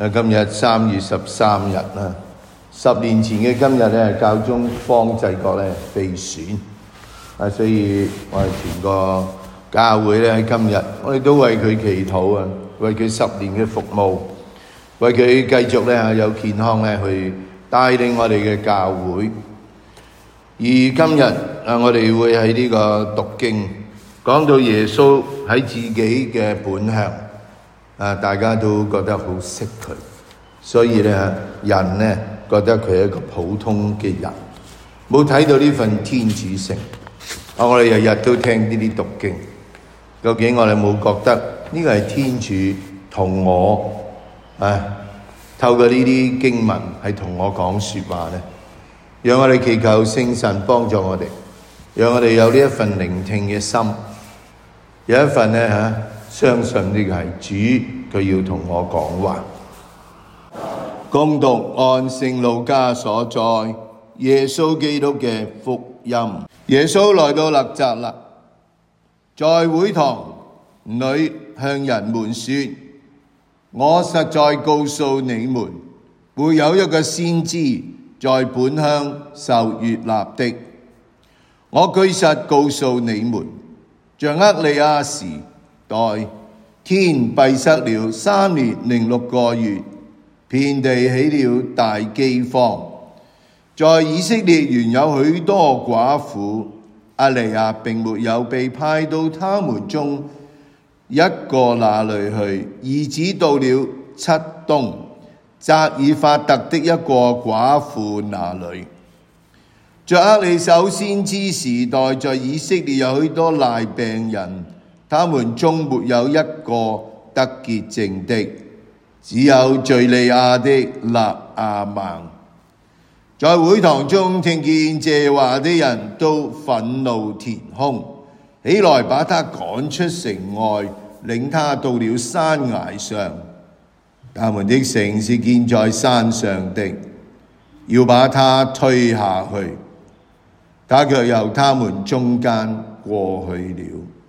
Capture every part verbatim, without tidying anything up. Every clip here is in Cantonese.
誒，今日三月十三日啦，十年前嘅今日咧，教宗方濟各咧被選，啊，所以我哋全個教會咧喺今日，我哋都為佢祈禱啊，為佢十年嘅服務，為佢繼續咧有健康咧去帶領我哋嘅教會。而今日啊，我哋會喺呢個讀經講到耶穌喺自己嘅本相。啊！大家都覺得好識佢，所以咧人咧覺得佢係一個普通嘅人，冇睇到呢份天主性。啊！我哋日日都聽呢啲讀經，究竟我哋冇覺得呢個係天主同我啊透過呢啲經文係同我講說話咧？讓我哋祈求聖神幫助我哋，讓我哋有呢一份聆聽嘅心，有一份咧嚇。啊相信呢個係主，佢要同我講話。恭讀按聖路加所載耶穌基督嘅福音。耶穌來到納匝肋，在會堂裏向人們說：我實在告訴你們，會有一個先知在本鄉受悅納的。我據實告訴你們，像厄利亞時代，天閉塞了三年零六個月，遍地起了大饑荒。在以色列原有許多寡婦，厄利亞並沒有被派到他們中一個那裡去，而只到了漆冬，匝爾法特的一個寡婦那裡。在厄里叟先知時代，在以色列有許多癩病人，他們中沒有一個得潔淨的，只有敘利亞的納阿曼。在會堂中聽見這話的人都憤怒填胸，起來把他趕出城外，領他到了山崖上。他們的城是建在山上的，要把他推下去，他卻由他們中間過去了。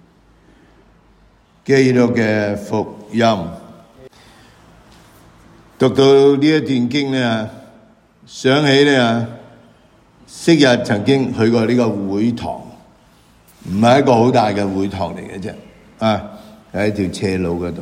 基督嘅福音。讀到呢一段經呢，想起呢，昔日曾經去過呢個會堂，唔係一個好大嘅會堂嚟嘅啫，啊，喺條斜路嗰度。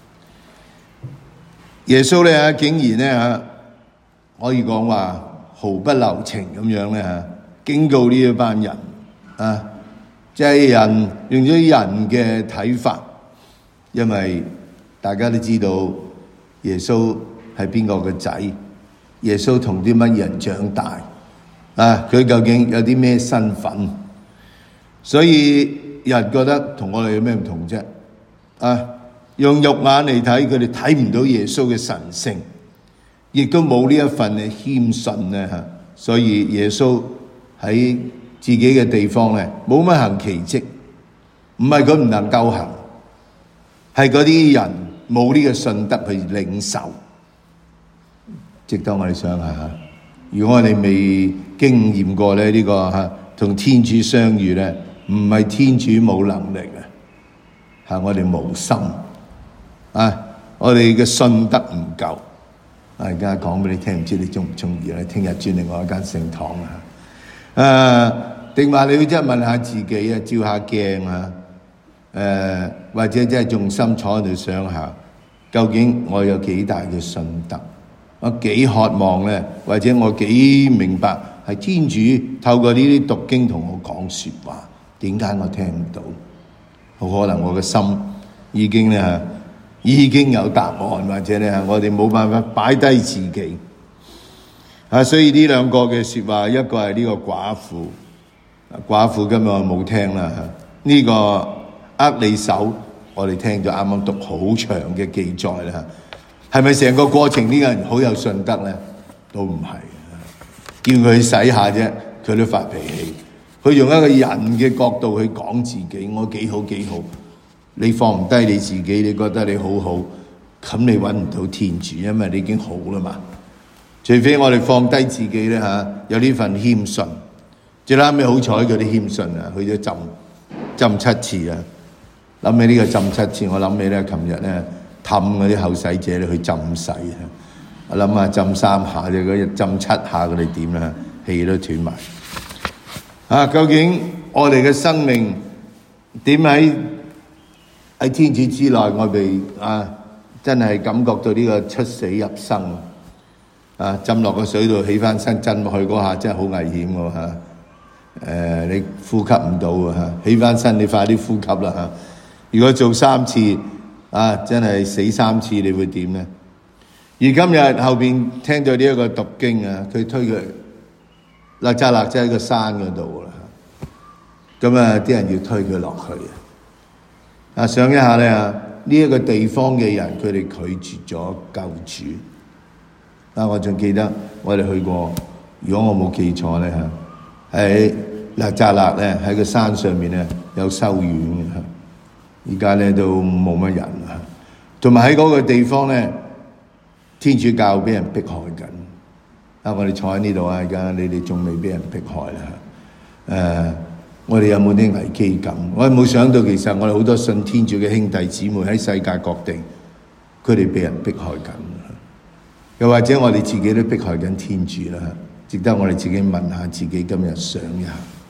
耶穌呢竟然呢可以講話毫不留情咁樣呢嚇，警告呢一班人啊，即係人用咗人嘅睇法。因為大家都知道耶穌係邊個嘅仔，耶穌同啲乜人長大啊？佢究竟有啲咩身份？所以人覺得同我哋有咩唔同啫？啊，用肉眼嚟睇，佢哋睇唔到耶穌嘅神性，亦都冇呢一份嘅謙遜咧嚇。所以耶穌喺自己嘅地方咧，冇乜行奇蹟，唔係佢唔能夠行。係嗰啲人冇呢個信德去領受，值得我哋想下嚇。如果我哋未經驗過咧呢個嚇同天主相遇咧，唔係天主冇能力啊，係我哋無心啊，我哋嘅信德唔夠。我而家講俾你聽，唔知你中唔中意咧？聽日轉另外一間聖堂啊，誒定話你要真係問下自己啊，照下鏡啊。誒、呃、或者真係重心坐喺度想下，究竟我有幾大嘅信德？我幾渴望咧，或者我幾明白係天主透過呢啲讀經同我講説話，點解我聽唔到？好可能我嘅心已經咧已經有答案，或者咧我哋冇辦法擺低自己啊！所以呢兩個嘅説話，一個係呢個寡婦，寡婦今日我冇聽啦嚇，呢、這個。厄里叟，我哋聽咗啱啱讀好長嘅記載啦，係咪成個過程呢個人好有信德咧？都唔係，叫佢洗下啫，佢都發脾氣。佢用一個人嘅角度去講自己，我幾好幾好，你放唔低你自己，你覺得你好好，咁你揾唔到天主，因為你已經好啦嘛。除非我哋放低自己咧嚇，有呢份謙遜。最啱尾好彩佢啲謙遜啊，去咗浸浸七次啊！諗起呢個浸七次，我諗起咧，琴日咧氹嗰啲後使者咧去浸洗啊！我諗下浸三下啫，嗰日浸七下佢哋點啦？氣都斷埋啊！究竟我哋嘅生命點喺喺天主之內，我哋啊真係感覺到呢個出死入生啊！浸落個水度起翻身，浸落去嗰下真係好危險喎嚇！誒，你呼吸唔到啊嚇！起翻身你快啲呼吸啦嚇！如果做三次啊，真係死三次，你會點呢？而今日後邊聽到呢一個讀經啊，佢推佢勒匝勒真喺個山嗰度啦，咁啊啲人要推佢落去啊！想一下咧，呢一個地方嘅人，佢哋拒絕咗救主。啊，我仲記得我哋去過，如果我冇記錯咧嚇，喺勒匝勒咧喺個山上面咧有修院嘅嚇，而家咧都冇乜人啦。同埋喺嗰個地方咧，天主教俾人迫害緊。啊，我哋坐喺呢度啊，而家你哋仲未俾人迫害啦。誒、呃，我哋有冇啲危機感？我哋冇想到，其實我哋好多信天主嘅兄弟姊妹喺世界各地，佢哋俾人迫害緊。又或者我哋自己都迫害緊天主啦。值得我哋自己問下自己，今日想一下。